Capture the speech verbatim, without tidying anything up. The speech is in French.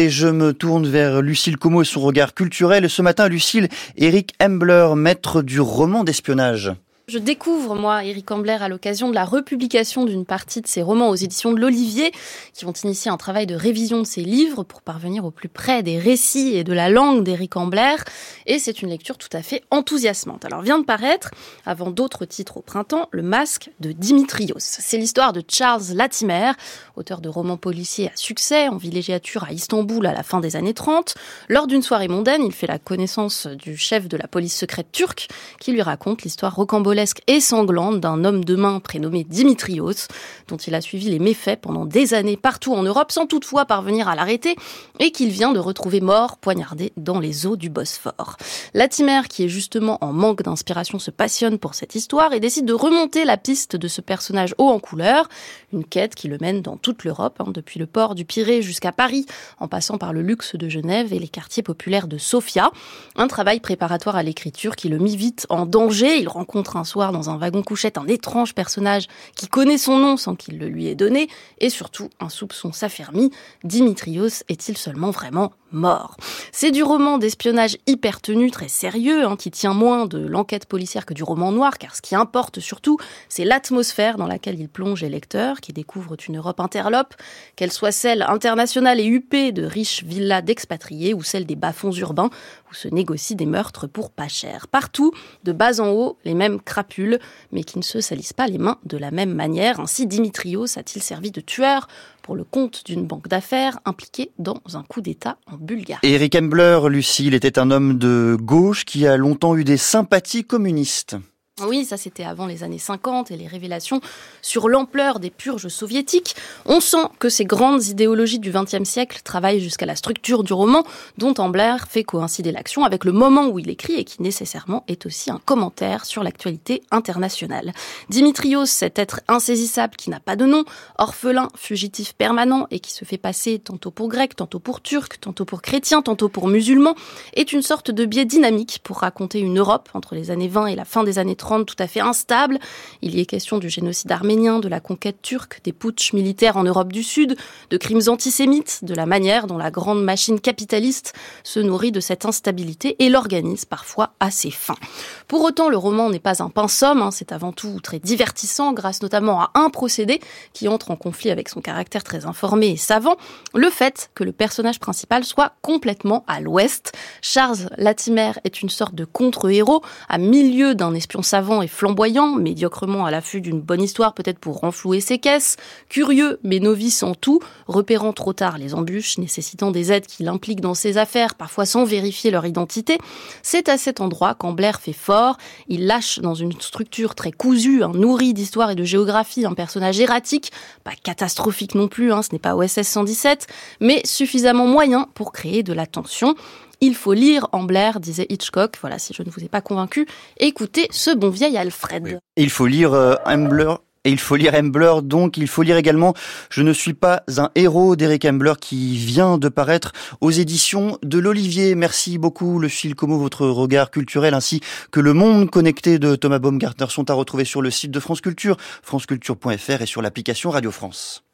Et je me tourne vers Lucille Como et son regard culturel. Ce matin, Lucille, Eric Embler, maître du roman d'espionnage. Je découvre, moi, Eric Embler, à l'occasion de la republication d'une partie de ses romans aux éditions de l'Olivier, qui vont initier un travail de révision de ses livres pour parvenir au plus près des récits et de la langue d'Eric Embler. Et c'est une lecture tout à fait enthousiasmante. Alors vient de paraître, avant d'autres titres au printemps, Le Masque de Dimitrios. C'est l'histoire de Charles Latimer, auteur de romans policiers à succès, en villégiature à Istanbul à la fin des années trente. Lors d'une soirée mondaine, il fait la connaissance du chef de la police secrète turque, qui lui raconte l'histoire rocambolesque et sanglante d'un homme de main prénommé Dimitrios, dont il a suivi les méfaits pendant des années partout en Europe, sans toutefois parvenir à l'arrêter, et qu'il vient de retrouver mort, poignardé dans les eaux du Bosphore. Latimer, qui est justement en manque d'inspiration, se passionne pour cette histoire et décide de remonter la piste de ce personnage haut en couleur, une quête qui le mène dans toute l'Europe, hein, depuis le port du Pirée jusqu'à Paris, en passant par le luxe de Genève et les quartiers populaires de Sofia. Un travail préparatoire à l'écriture qui le mit vite en danger. Il rencontre un soir dans un wagon-couchette un étrange personnage qui connaît son nom sans qu'il le lui ait donné, et surtout un soupçon s'affermit, Dimitrios est-il seulement vraiment mort? C'est du roman d'espionnage hyper tenu, très sérieux, hein, qui tient moins de l'enquête policière que du roman noir, car ce qui importe surtout, c'est l'atmosphère dans laquelle il plonge les lecteurs, qui découvrent une Europe interlope, qu'elle soit celle internationale et huppée de riches villas d'expatriés, ou celle des bas-fonds urbains, où se négocient des meurtres pour pas cher. Partout, de bas en haut, les mêmes crapules, mais qui ne se salissent pas les mains de la même manière. Ainsi, Dimitrios a-t-il servi de tueur pour le compte d'une banque d'affaires impliquée dans un coup d'État en Bulgarie. Eric Embler, Lucille, était un homme de gauche qui a longtemps eu des sympathies communistes. Oui, ça c'était avant les années cinquante et les révélations sur l'ampleur des purges soviétiques. On sent que ces grandes idéologies du vingtième siècle travaillent jusqu'à la structure du roman, dont Embler fait coïncider l'action avec le moment où il écrit et qui nécessairement est aussi un commentaire sur l'actualité internationale. Dimitrios, cet être insaisissable qui n'a pas de nom, orphelin, fugitif permanent et qui se fait passer tantôt pour grec, tantôt pour turc, tantôt pour chrétien, tantôt pour musulman, est une sorte de biais dynamique pour raconter une Europe entre les années vingt et la fin des années trente tout à fait instable. Il y est question du génocide arménien, de la conquête turque, des putschs militaires en Europe du Sud, de crimes antisémites, de la manière dont la grande machine capitaliste se nourrit de cette instabilité et l'organise parfois à ses fins. Pour autant, le roman n'est pas un pince-homme, hein, c'est avant tout très divertissant grâce notamment à un procédé qui entre en conflit avec son caractère très informé et savant, le fait que le personnage principal soit complètement à l'ouest. Charles Latimer est une sorte de contre-héros à milieu d'un espion savant et flamboyant, médiocrement à l'affût d'une bonne histoire peut-être pour renflouer ses caisses, curieux mais novice en tout, repérant trop tard les embûches, nécessitant des aides qui l'impliquent dans ses affaires, parfois sans vérifier leur identité. C'est à cet endroit qu'Embler fait fort. Il lâche dans une structure très cousue, hein, nourrie d'histoire et de géographie, un personnage erratique, pas catastrophique non plus, hein, ce n'est pas O S S cent dix-sept, mais suffisamment moyen pour créer de la tension. Il faut lire Embler, disait Hitchcock. Voilà, si je ne vous ai pas convaincu, écoutez ce bon vieil Alfred. Oui. Il faut lire euh, Embler. Et il faut lire Embler, donc il faut lire également « Je ne suis pas un héros » d'Eric Embler qui vient de paraître aux éditions de l'Olivier. Merci beaucoup, Lucille Como, votre regard culturel ainsi que Le Monde connecté de Thomas Baumgartner sont à retrouver sur le site de France Culture, franceculture point f r et sur l'application Radio France.